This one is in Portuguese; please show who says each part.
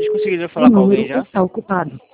Speaker 1: Vocês conseguiram
Speaker 2: O
Speaker 1: falar com alguém
Speaker 2: número
Speaker 1: já?
Speaker 2: está ocupado.